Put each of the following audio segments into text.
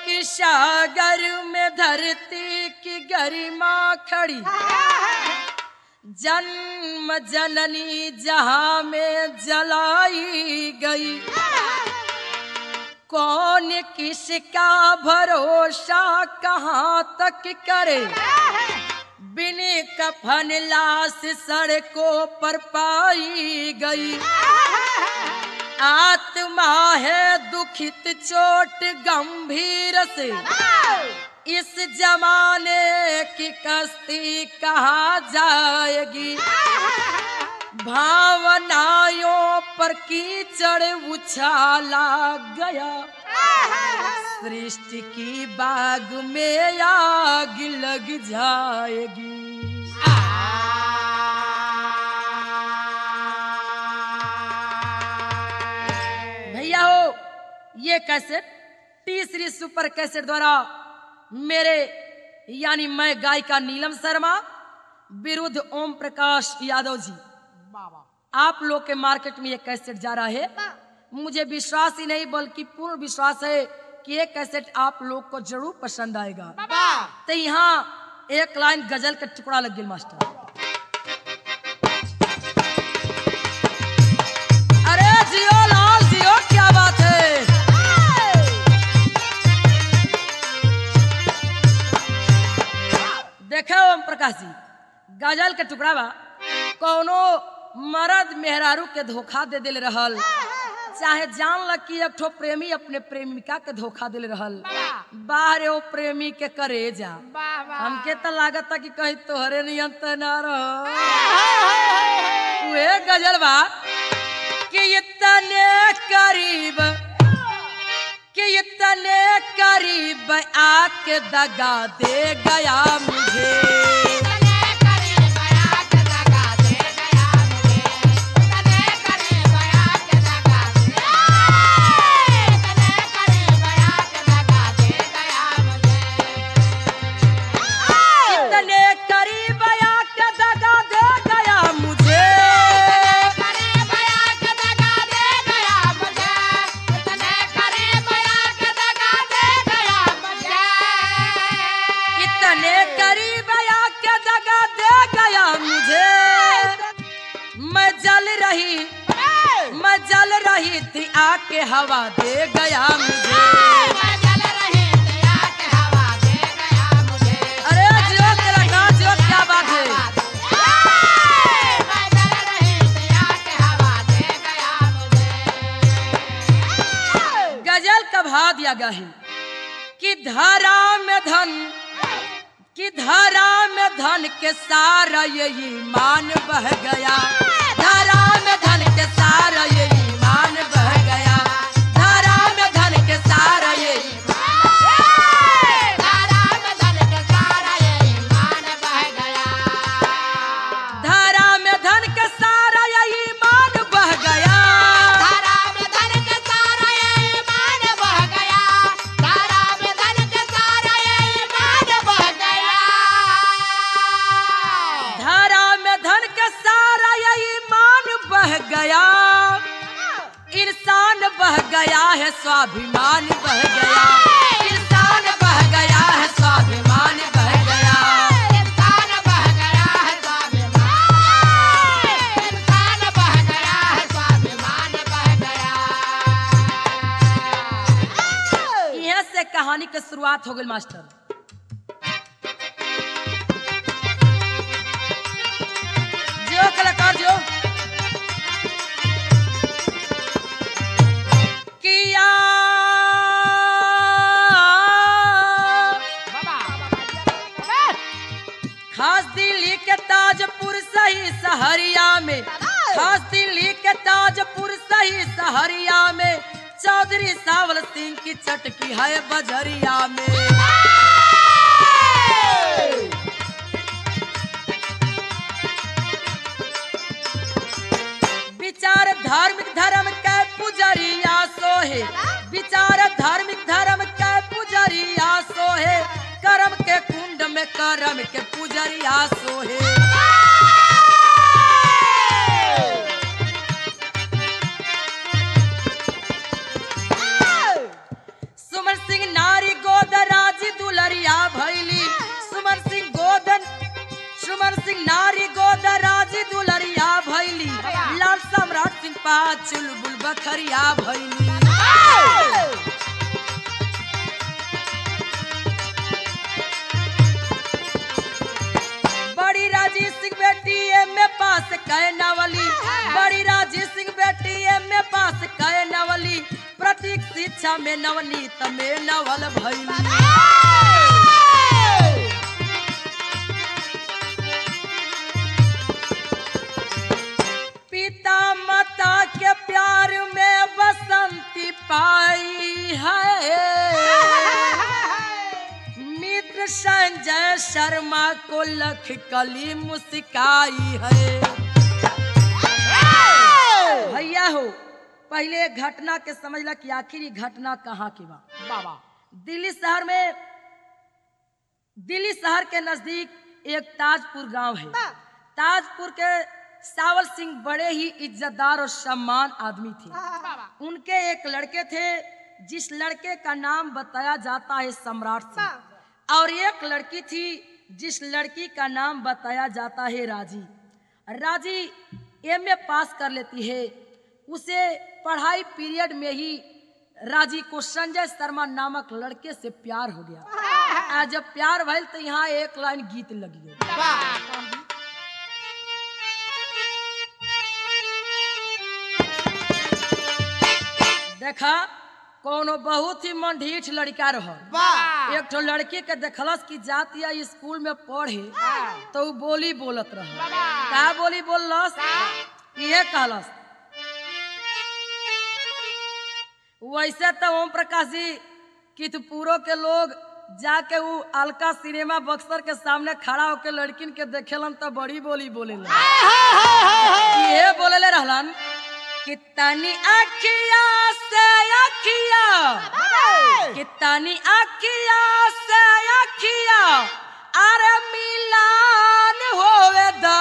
की सागर में धरती की गरिमा खड़ी, जन्म जननी जहां में जलाई गई। कौन किसका भरोसा कहाँ तक करे, बिन कफन लाश सड़कों पर पाई गई। आत्मा है दुखित चोट गंभीर से, इस जमाने की कश्ती कहाँ जाएगी। भावनाओं पर कीचड़ उछाला गया, सृष्टि की बाग में आग लग जाएगी। भैया हो, ये cassette T Series super cassette द्वारा मेरे यानी मैं गायिका नीलम शर्मा विरुद्ध ओम प्रकाश यादव जी, आप लोग के मार्केट में ये कैसेट जा रहा है। मुझे विश्वास ही नहीं बल्कि पूर्ण विश्वास है कि ये कैसेट आप लोग को जरूर पसंद आएगा। तो यहाँ एक लाइन गजल का टुकड़ा लग गया मास्टर। अरे जियो लाल जियो, क्या बात है। देखो ओम प्रकाश जी, गजल के टुकड़ा बा, कौनो मर्द मेहरारू के धोखा दे दिल रहल, चाहे जान लग कि एक ठो प्रेमी अपने प्रेमिका के धोखा दिल रहल। बाहर वो प्रेमी के करे जा, हमके तो लागत कि कहीं तोहरे नियम तो ना रहो। वे गजल बा कि इतने करीब, कि इतने करीब आके दगा दे गया मुझे। मैं जल रही थी आके हवा दे गया मुझे। मैं जल रही थी आके हवा दे गया मुझे। अरे जियो तेरा गाँव जियो, क्या बात है। मैं जल रही थी आके हवा दे गया मुझे। गजल का भाव दिया गया है कि धारा में धन, कि धारा में धन के सारा ये ईमान बह गया। धारा में धन के सारा ये ईमान बह गया। धारा में धन के सारा ये धारा में धन के सारा ये ईमान बह गया। धारा में धन के सारा ये ईमान बह गया। धारा में धन के सारा ये ईमान बह गया। धारा में धन के सारा ये ईमान बह गया। धारा में धन के सारा ये ईमान बह गया। इंसान बह गया है स्वाभिमान बह गया। इंसान बह गया है स्वाभिमान बह गया। इंसान बह गया है स्वाभिमान। इंसान बह गया है स्वाभिमान बह गया। यहाँ से कहानी की शुरुआत हो गई मास्टर। जो कलाकार जो किया खास दिल्ली के ताजपुर सही सहरिया में, खास दिल्ली के ताजपुर सही सहरिया में चौधरी सावल सिंह की चटकी है बजरिया में। विचार धार्मिक धर्म के पुजरिया सोहे, विचार धार्मिक धर्म के पुजरिया सोहे, कर्म के कुंड में कर्म के पुजरिया सोहे। सुमन सिंह नारी गो दुलरिया भैली सुमन सिंह गोदन सुमन सिंह नारी गोद राजी दुलरिया भैली लाल सम्राट सिंह पा चुलबुल बखरिया भैली बड़ी राजी सिंह बेटी में पास कहे नवली बड़ी राजी सिंह बेटी में पास कहे नवली प्रतीक शिक्षा में नवनीत में नवल भैली पिता माता के प्यार में बसंती पाई है मित्र संजय शर्मा को लख कली मुस्काई है भैया हो पहले घटना के समझला कि आखिर ये घटना कहाँ की बा बाबा दिल्ली शहर के नजदीक एक ताजपुर गांव है ताजपुर के सावल सिंह बड़े ही इज्जतदार और सम्मान आदमी थे उनके एक लड़के थे जिस लड़के का नाम बताया जाता है सम्राट सिंह और एक लड़की थी जिस लड़की का नाम बताया जाता है राजी एमए पास कर लेती है उसे पढ़ाई पीरियड में ही राजी को संजय शर्मा नामक लड़के से प्यार हो गया जब प्यार भइल तो यहाँ एक लाइन गीत लगी देखा कोनो बहुत ही मन ढीठ लड़का रह एक ठो लड़की के देखलस की जाती है स्कूल में पढ़े तो बोली बोलत रह का बोली बोलस ये कहलस वैसे तो ओम प्रकाश जी कितपुरो के लोग जाके वो अलका सिनेमा बक्सर के सामने खड़ा होके लड़किन के देखेलन तो बड़ी बोली बोले ये बोले रहलन कितनी अखिया से अखिया कितनी अखिया से अखिया अरे मिलान होवे दा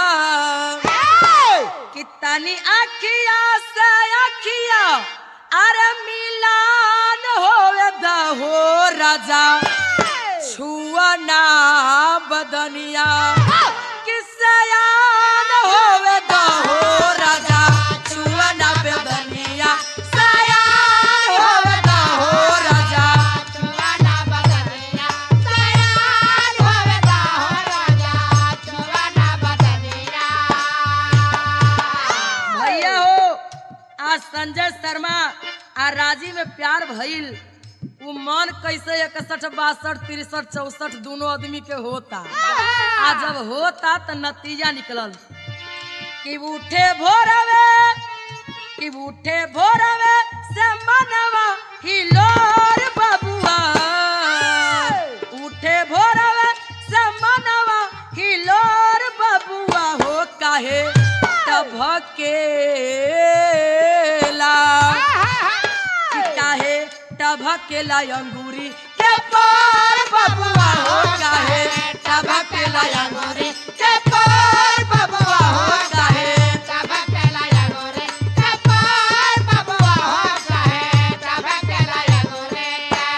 कितनी अखिया से अखिया अरे मिलान होवे दा हो राजा छुआ ना बदनिया किससे याद होवे दा हो राजा छुआ ना बदनिया सयान होवे दा हो राजा छुआ ना बदनिया सयान होवे दा हो राजा छुआ ना बदनिया भैया हो आज संजय शर्मा आ राजी में प्यार भइल वो मन कैसे 61 62 63 64 दोनों आदमी के होता आ जब होता तो नतीजा निकलल कि उठे भोरवे से मनवा हिलोर बबुआ उठे भोरवे से मनवा हिलोर बबुआ हो काहे तब के अंगूरी के पार बबुआ हो काहे टभकेला अंगूरी के पार बबुआ हो काहे टभकेला अंगूरी के पार बबुआ हो काहे टभकेला अंगूरी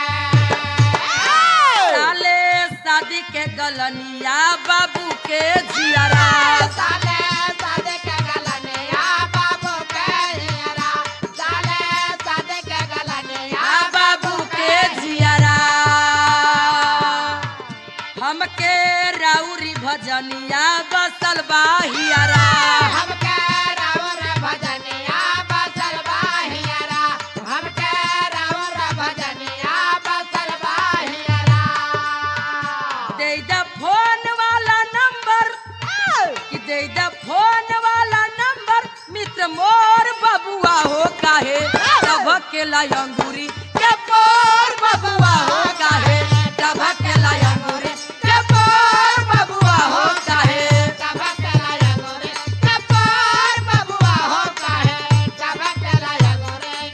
साले शादी के गलनिया बाबू के जियारा साले शादी के गलनिया बाबू के जियारा साले शादी के गलनिया हमके राउरी भजनिया बसल बाहियारा हमके राउरी भजनिया बसल बाहियारा हमके राउरी भजनिया बसल बाहियारा दे द फोन वाला नंबर कि दे द फोन वाला नंबर मित्र मोर बबुआ हो काहे टभकेला अंगूरी के पार बबुआ हो काहे टभकेला अंगूरी के पार बबुआ हो काहे टभकेला अंगूरी के पार बबुआ हो काहे टभकेला अंगूरी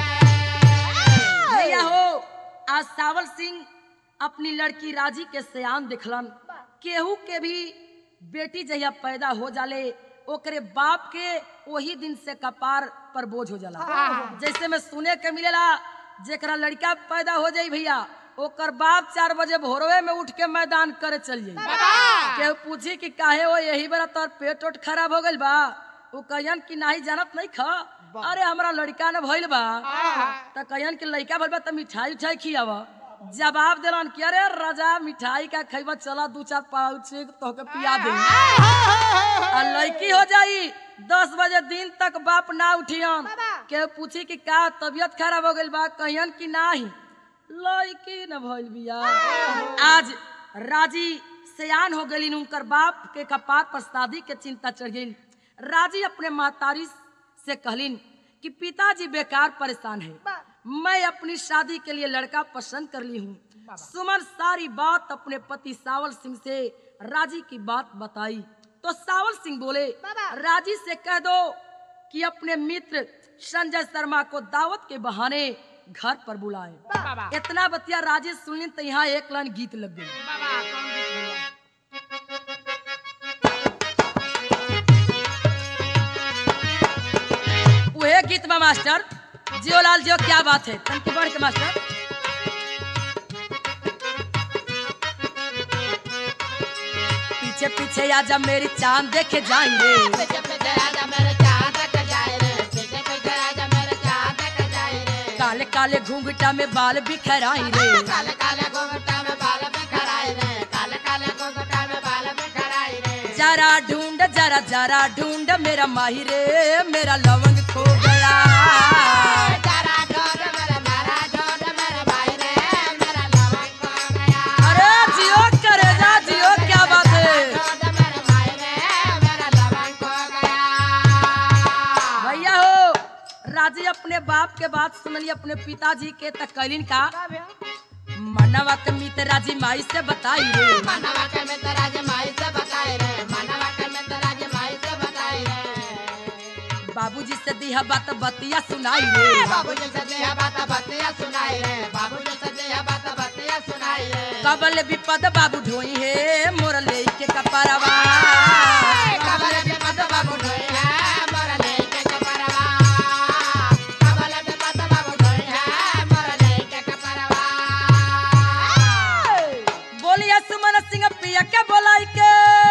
भैया हो आज सावल सिंह अपनी लड़की राजी के सयान दिखलन केहू के भी बेटी जहिया पैदा हो जाले ओकरे बाप के वही दिन से कपार पर बोझ हो जाला जैसे में सुने के मिलेला जेकरा लड़का पैदा हो जाई भैया ओकर बाप 4 बजे भोरवे में उठ के मैदान करे चल जाई। केहू पूछी कि काहे हो यही बेरा तोर पेट ओट खराब हो गइल बा, वो कहियन कि नाही जानत नहीं खा, अरे हमरा लड़का न भइल बा, त कहियन कि लड़का भइल बा त मिठाई उठाई खियावा। जवाब दिलन कि अरे राजा मिठाई का खइबा, चला 2-4 पाउच तोहके पिया दे। आ लड़की हो जाई 10 बजे दिन तक बाप ना उठियन। केहू पूछी कि का तबीयत खराब हो गइल बा, कहियन कि नाही लड़की न भइल बिया। आज राजी सयान हो गइलिन, उनकर बाप के कपार पर शादी के चिंता चढ़ गई। राजी अपने महतारी से कहलिन कि पिताजी बेकार परेशान है, मैं अपनी शादी के लिए लड़का पसंद कर ली हूँ। सुमन सारी बात अपने पति सावल सिंह से राजी की बात बताई तो सावल सिंह बोले, राजी से कह दो कि अपने मित्र संजय शर्मा को दावत के बहाने घर पर बुलाए। इतना बतिया राजी सुनिन तो यहाँ एक लाइन गीत लग गई। वह गीत में मास्टर जियोलाल जियो, क्या बात है तन की बढ़ के मास्टर। पीछे पीछे आजा मेरी चांद देखे जाएंगे, पीछे पीछे आजा मेरे चांद देखे जाए रे, पीछे पीछे आजा मेरे चांद देखे जाए रे। काले काले घूंघटा में बाल बिखराई रे, काले काले घूंघटा में बाल बिखराए रे, काले काले घूंघटा में बाल बिखराए रे। जरा ढूंढ जरा जरा ढूंढ मेरा माही रे, मेरा लवंग खो गया। जरा ढूंढ मेरे भाई रे, मेरा लवंग खो गया। अरे जियो करेजा जियो, क्या बात है। ढूंढ मेरे भाई रे, मेरा लवंग खो गया। भैया हो राजी अपने बाप के बात सुनली, अपने पिताजी के तकलीन का मनवा के मित राजी माई से बताई रे। मनवा के मित्र राज माई से बताए रे, मनवा के मित्र राज माई से बताए रे। बाबूजी से दिया बात बतिया सुनाई रे। बाबूजी से दिया बात बतिया सुनाई रे, बाबूजी से दिया बात बतिया सुनाई रे। कबल विपद बाबू ढोई है मोर लेके कपरवा, कबल विपद बाबू ढोई है मोर लेके कपरवा, कबल विपद बाबू ढोई है मोर लेके कपरवा। बोलिया सुमन सिंह पिया के बोलाई के,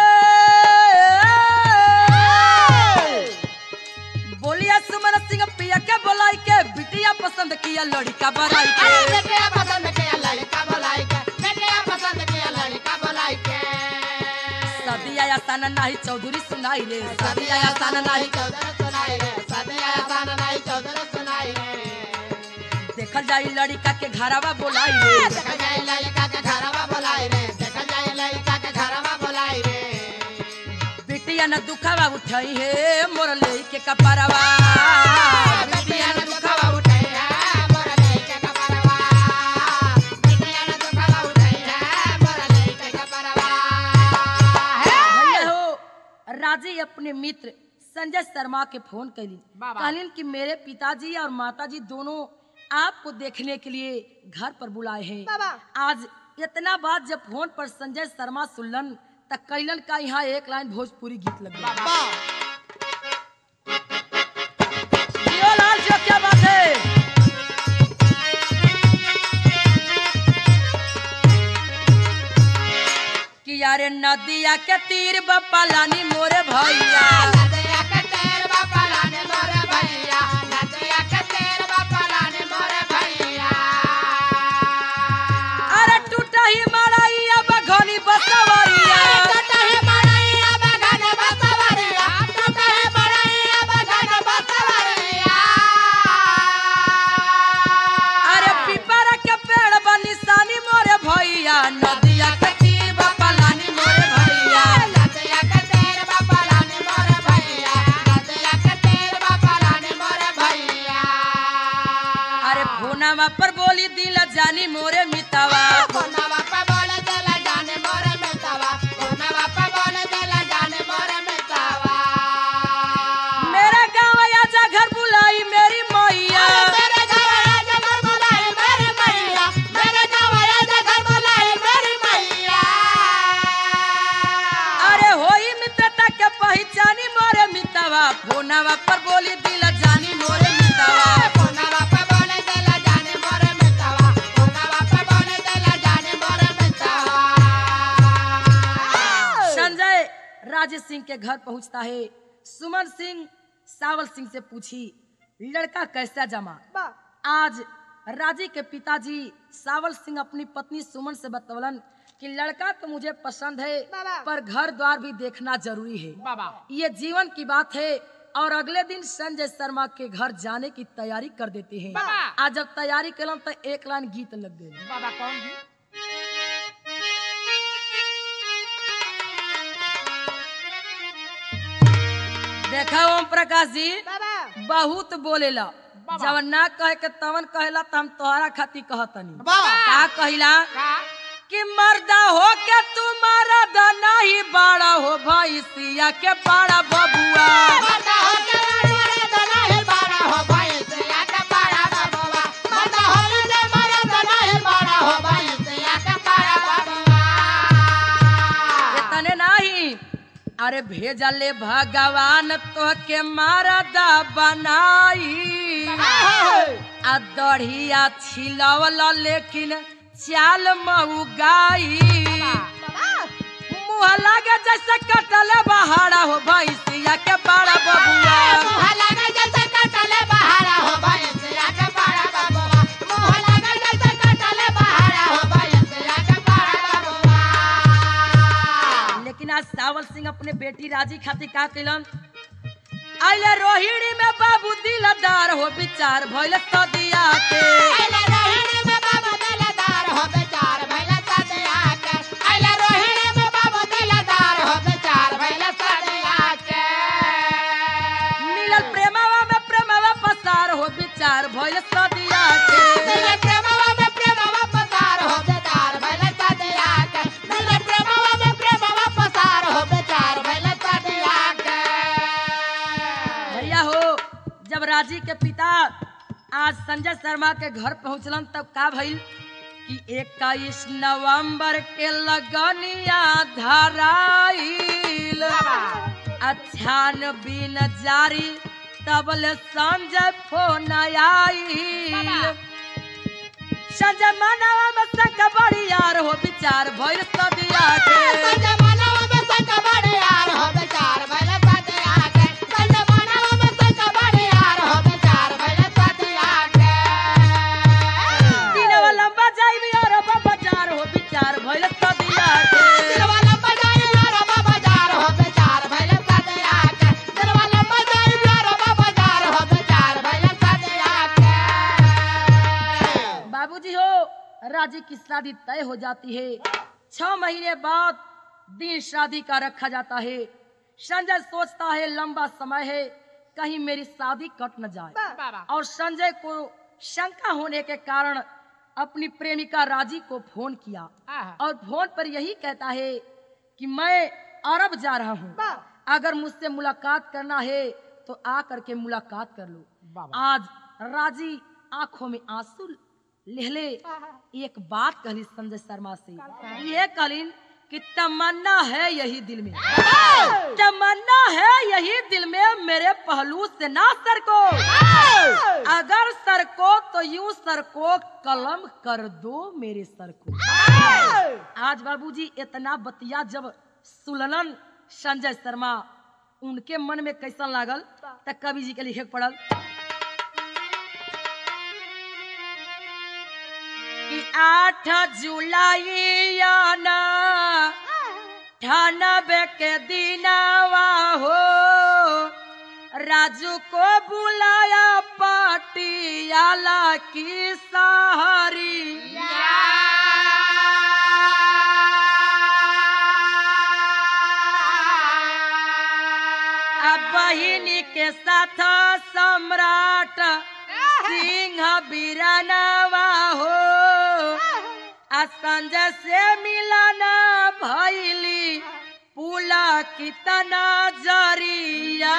बोलिया सुमन सिंह पिया के बोलाई के, बिटिया पसंद किया लड़का बराई के। अरे बेटिया पसंद किया लड़का बोलाई के, बेटिया पसंद किया लड़का बोलाई के। सदिया आसान नाही चौधरी सुनाई रे, सदिया आसान नाही। चौधरी सुनाई रे, सदिया आसान नहीं चौधरी सुनाई रे। देखल जाई लड़का के घरवा बोलाई रे, देखल जाए लड़का के घरवा बोलाई रे, देखल जाए लड़का के घरवा बोलाई रे। बिटिया न दुखावा उठाई है मोर लेके कपरवा, बिटिया ने दुखवा उठाई है मोर लेके कपरवा, बिटिया ने दुखवा उठाई है मोर लेके कपरवा। भैया हो राजी अपने मित्र संजय शर्मा के फोन कैली, कहलिन कि मेरे पिताजी और माताजी दोनों आपको देखने के लिए घर पर बुलाए हैं। आज इतना बात जब फोन पर संजय शर्मा सुनलन तक कैलन का यहाँ एक लाइन भोजपुरी गीत लग गया। जियो लाल जियो, क्या बात है। कि यारे नदिया के तीर बप्पा लानी मोरे भैया, नदिया के तेर बापा लाने मोरे भैया, नदिया के तेर बापा लाने मोरे भैया। अरे टूटा ही मड़ाइया बघनी बसवरिया, टूटा है मड़ैया बगन बसवरिया, टूटा है मड़ैया बगन बसवरिया। अरे पिपर के पेड़ बनिसानी मोरे भैया, नदिया के तीर बप्पा लानी मोरे भैया। नदिया के तेर बापा लाने मोरे भैया, नदिया के तेर बापा लाने मोरे भैया। अरे फोनवा पर बोली दिल जानी मोरे मितवा, कोनवा पे बोले देला जाने मोरे मितवा, कोनवा पे बोले देला जाने मोरे मितवा। मेरे गाँव आजा घर बुलाई मेरी मैया, मेरे घर आजा घर बुलाई मेरी मैया, मेरे गाँव आजा घर बुलाई मेरी मैया। अरे होई मित्रता के पहचानी मोरे मितवा, फोनवा पर बोली दिल जानी मोरे मितवा। कोनवा पे बोले देला जाने मोरे मितवा, कोनवा पे बोले देला सिंह के घर पहुंचता है। सुमन सिंह सावल सिंह से पूछी, लड़का कैसा जमा। आज राजी के पिताजी सावल सिंह अपनी पत्नी सुमन से बतौलन कि लड़का तो मुझे पसंद है, पर घर द्वार भी देखना जरूरी है, ये जीवन की बात है। और अगले दिन संजय शर्मा के घर जाने की तैयारी कर देते हैं। आज जब तैयारी कलन तो एक लाइन गीत लग गए। बाबा कौन जी? देखा ओम प्रकाश जी बाबा बहुत बोलेला, जब ना कहे के तवन कहेला तो हम तोहरा खाती कहतनी। बाबा का कहिला का कि मर्दा हो के तुम्हारा नहीं बड़ा हो भैंसिया के बड़ा बबुआ। मर्दा हो के मरे दना है बड़ा हो भैंसिया के बड़ा बबुआ। मर्दा हो के मरे दना है बड़ा हो भैंसिया के बड़ा बबुआ। इतने नहीं, अरे भेजले भगवान तो के मर्दा बनाई, आ दढ़िया छिलवला लेकिन चाल मऊगाई। मुँह लागे जैसे कटले बहारा हो भैंसिया के बड़ा बबुआ। मुँह लगे जैसे कटले बहारा हो भैंसिया के बड़ा बबुआ। मुँह लगे जैसे कटले बहारा हो भैंसिया के बड़ा बबुआ। लेकिन आज सावल सिंह अपने बेटी राजी खातिर का कैलन, आइले रोहिणी में बाबू दिलदार हो विचार भइल सदिया के। आइले रोहिणी में बाबू दिलदार हो विचार भइल सदिया के। आइले रोहिणी में बाबू दिलदार हो विचार भइल सदिया के। मिलल प्रेमवा में प्रेमवा पसार हो विचार भइल सदिया के। मिले प्रेमवा में प्रेमवा पसार हो विचार भइल सदिया के। मिले प्रेमवा में प्रेमवा पसार हो विचार भइल सदिया के। भैया हो, जब राजी के पिता आज संजय शर्मा के घर पहुंचलन तब का भइल कि 21 नवंबर के लगनिया धराइल, अछान बिन जारी तबल संजय फोन आइल। संजय मनवा में संग बड़ियार हो विचार भइल सदिया के। संजय मनवा में संग बड़ियार हो विचार भइल सदिया के। संजय मनवा में संग बड़ियार हो विचार भइल सदिया के। दिनवा लंबा जाइबी और बाजार हो विचार भइल सदिया के। दिनवा लंबा जाइबी और बाजार हो विचार भइल सदिया के। दिनवा लंबा जाइबी और बाजार हो विचार भइल सदिया के। बाबूजी हो, राजी की शादी तय हो जाती है। 6 महीने बाद दिन शादी का रखा जाता है। संजय सोचता है लंबा समय है, कहीं मेरी शादी कट न जाए। और संजय को शंका होने के कारण अपनी प्रेमिका राजी को फोन किया और फोन पर यही कहता है कि मैं अरब जा रहा हूँ, अगर मुझसे मुलाकात करना है तो आ करके मुलाकात कर लो। आज राजी आंखों में आंसू लेहले एक बात कहली संजय शर्मा से, ये कहलीन कि तमन्ना है यही दिल में, तमन्ना है यही दिल में, मेरे पहलू से ना सरको, अगर सरको तो यूं सरको, कलम कर दो मेरे सर को। आज बाबूजी इतना बतिया जब सुनलन संजय शर्मा, उनके मन में कैसा लागल त कवि जी के लिखे पड़ल कि 8 जुलाई आना 98 के दिनवा हो, राजू को बुलाया पटियाला की सहारी। अब बहिनी के साथ सम्राट सिंह बिरनवा हो, संजय से मिलाना भैली पुला कितना जरिया।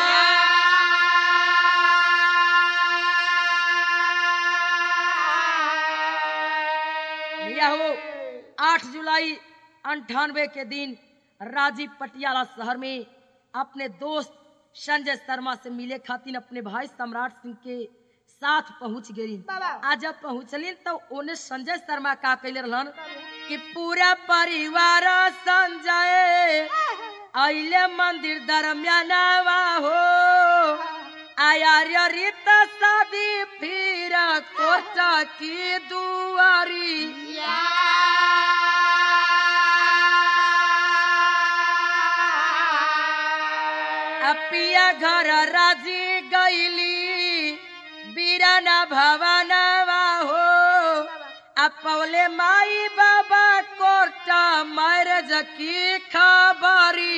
भैया हो, 8 जुलाई 98 के दिन राजी पटियाला शहर में अपने दोस्त संजय शर्मा से मिले खातिर अपने भाई सम्राट सिंह के साथ पहुंच गई। आज जब पहुंचली तो उन्हें संजय शर्मा का कहले रहलन कि पूरा परिवार संजय आइले मंदिर दरमियानवा हो आया रे रीत शादी फिर कोर्ट की दुआरी पिया घर राजी गईली बीराना भवनवा हो अपवले माई बाबा कोर्ट मैरिज की खबरी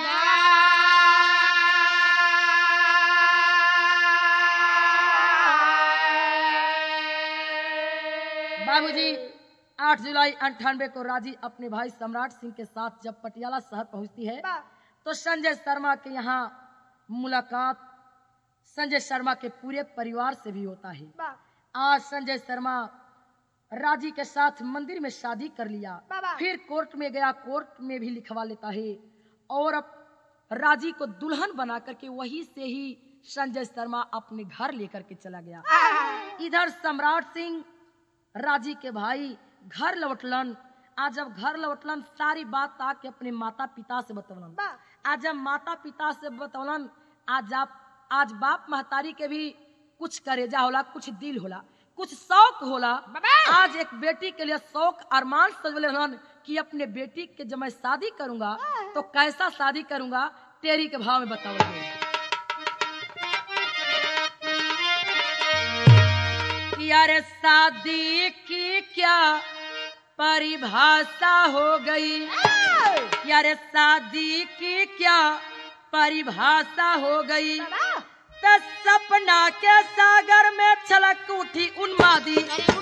बाबूजी 8 जुलाई 98 को राजी अपने भाई सम्राट सिंह के साथ जब पटियाला शहर पहुंचती है तो संजय शर्मा के यहाँ मुलाकात संजय शर्मा के पूरे परिवार से भी होता है। आज संजय शर्मा राजी के साथ मंदिर में शादी कर लिया, फिर कोर्ट में गया, कोर्ट में भी लिखवा लेता है और अब राजी को दुल्हन बना करके वहीं से ही संजय शर्मा अपने घर लेकर के चला गया। इधर सम्राट सिंह राजी के भाई घर लौटलन। आज जब घर लौटलन सारी बात आके अपने माता पिता से बतौलन। आज जब माता पिता से बतौलन आज बाप महतारी के भी कुछ करेजा होला, कुछ दिल होला, कुछ शौक होला। आज एक बेटी के लिए शौक अरमान सजवले हलन कि अपने बेटी के जब मैं शादी करूंगा तो कैसा शादी करूंगा, तेरी के भाव में बताओगे। यार शादी की क्या परिभाषा हो गई, यार शादी की क्या परिभाषा हो गई, तो सपना के सागर में छलक उठी उन्मादी।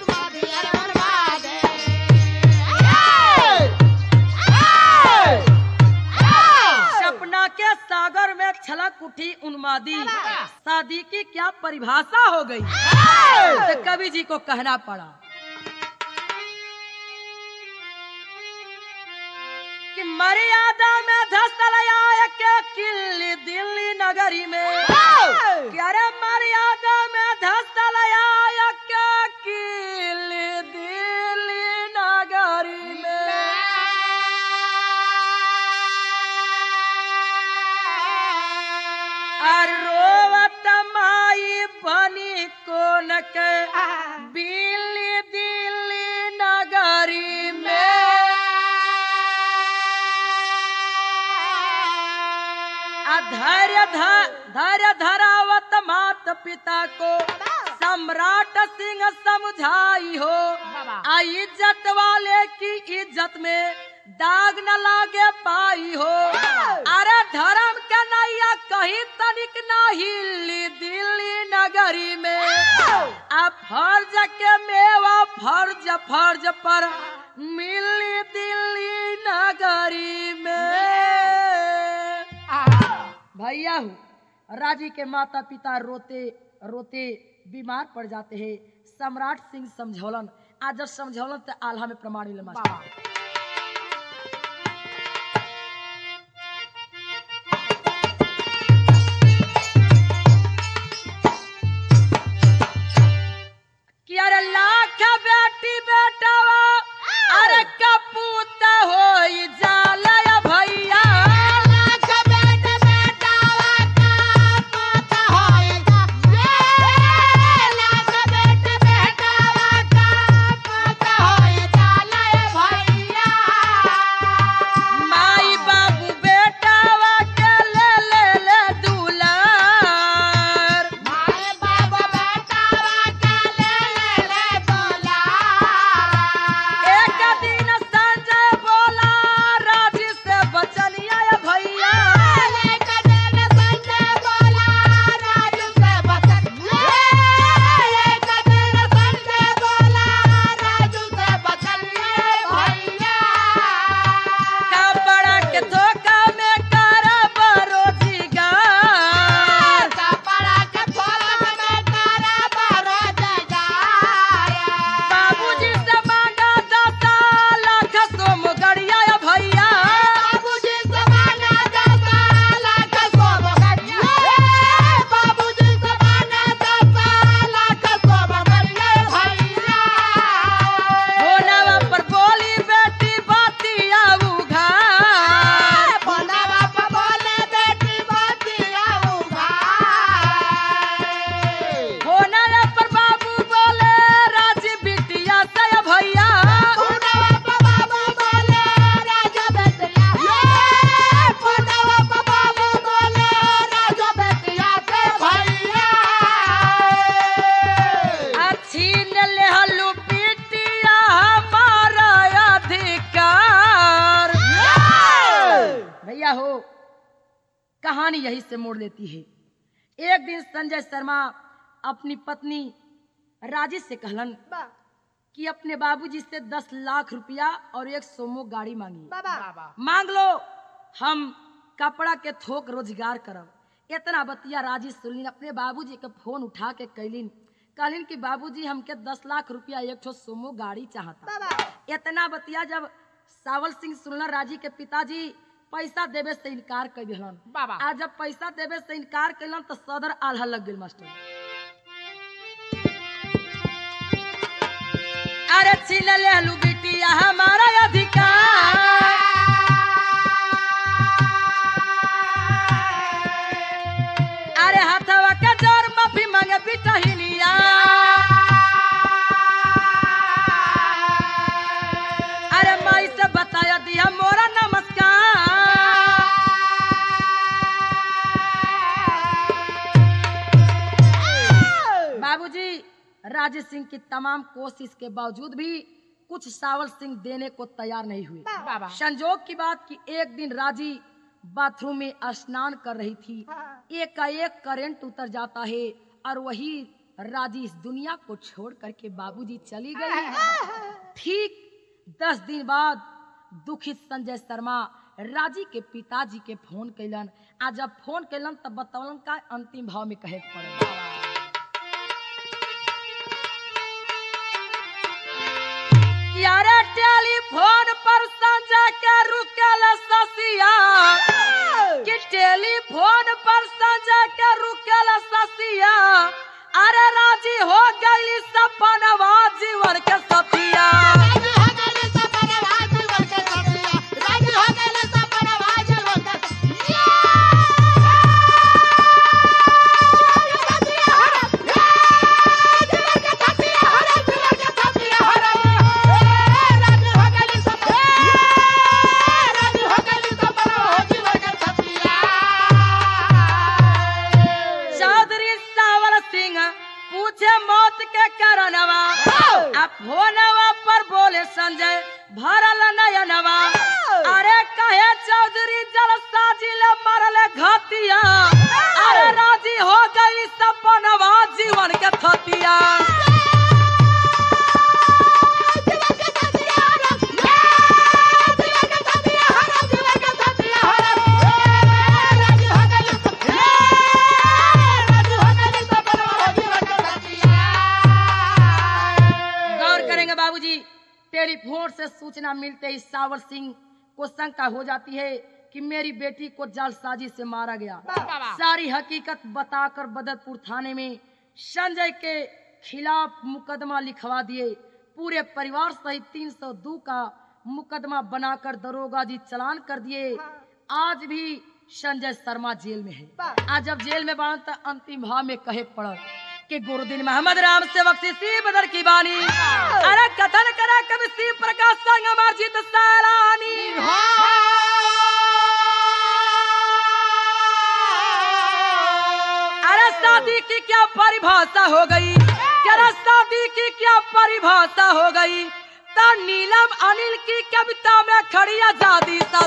सपना के सागर में छलक उठी उन्मादी, शादी की क्या परिभाषा हो गई, तो कवि जी को कहना पड़ा कि मर्यादा में धसल आया के किल्ली दिल्ली नगरी में, क्या रे मर्यादा में धसल आया के किल्ली दिल्ली नगरी में। रोवत माई बनी कोन के बिल्ली दिल्ली नगरी में। धैर्य धरावत मात पिता को सम्राट सिंह समझाई हो, इज्जत वाले की इज्जत में दाग न लागे पाई हो। अरे धर्म के नैया कहीं तनिक न हिली दिल्ली नगरी में, अब फर्ज के मेवा फर्ज फर्ज पर मिली दिल्ली नगरी में। भैया हूँ राजी के माता पिता रोते रोते बीमार पड़ जाते हैं। सम्राट सिंह समझौलन, आज जब समझौलन तो आल्हा में प्रमाण मिले। कि अरे लाख बेटी बेटावा अरे कपूत हो जाल भैया, कहानी यही से मोड़ लेती है। एक दिन संजय शर्मा अपनी पत्नी राजी से कहलन कि अपने बाबूजी से 10 लाख रुपया और एक सोमो गाड़ी मांगी। मांग लो, हम कपड़ा के थोक रोजगार करब। इतना बतिया राजी सुनलिन, अपने बाबूजी के फोन उठा के कहलिन कि बाबूजी हमके 10 लाख रुपया एक ठो सोमो गाड़ी चाहता। इतना बतिया जब सावल सिंह सुनला, राजी के पिताजी पैसा देवे से इनकार कर दिलन। आज जब पैसा देवे से इनकार कैलन तो सदर आल्हा लग गई मास्टर। अरे छीन लेलू बिटिया हमारा अधिकार, अरे हाथवा के जोर माफी मांगे बिटहिनिया, अरे माई से बताया दिया मोरा नमस्कार। बाबूजी राजे सिंह की तमाम कोशिश के बावजूद भी कुछ सावल सिंह देने को तैयार नहीं हुए। संजोग की बात कि एक दिन राजी बाथरूम में स्नान कर रही थी, एकाएक करंट उतर जाता है और वही राजी इस दुनिया को छोड़ करके बाबूजी चली गई। ठीक 10 दिन बाद दुखित संजय शर्मा राजी के पिताजी के फोन कैलन। आज जब फोन कैलन तब बतौलन का अंतिम भाव में कहे पड़े। यारे टेलीफोन पर संजय के रुकेल ससिया, कि टेलीफोन पर संजय के रुकेल ससिया, अरे राजी हो गई सपनवा जीवन के सतिया। फोनवा पर बोले संजय भरल नयनवा, अरे कहे चौधरी जलसा जिले मरल घतिया, अरे राजी हो गई सपनवा जीवन के थतिया। टेलीफोन से सूचना मिलते ही सावर सिंह को शंका हो जाती है कि मेरी बेटी को जालसाजी से मारा गया। सारी हकीकत बताकर बदरपुर थाने में संजय के खिलाफ मुकदमा लिखवा दिए। पूरे परिवार सहित 302 का मुकदमा बनाकर दरोगा जी चालान कर दिए। आज भी संजय शर्मा जेल में है। आज जब जेल में बांध तो अंतिम भाव में कहे पड़ा कि गुरुदीन मोहम्मद राम सेवक सी बदर की बानी, अरे कथन करा कभी सी प्रकाश संग अमरजीत सैलानी। अरे शादी की क्या परिभाषा हो गई, अरे शादी की क्या परिभाषा हो गई, तो नीलम अनिल की कविता में खड़ी आजादी।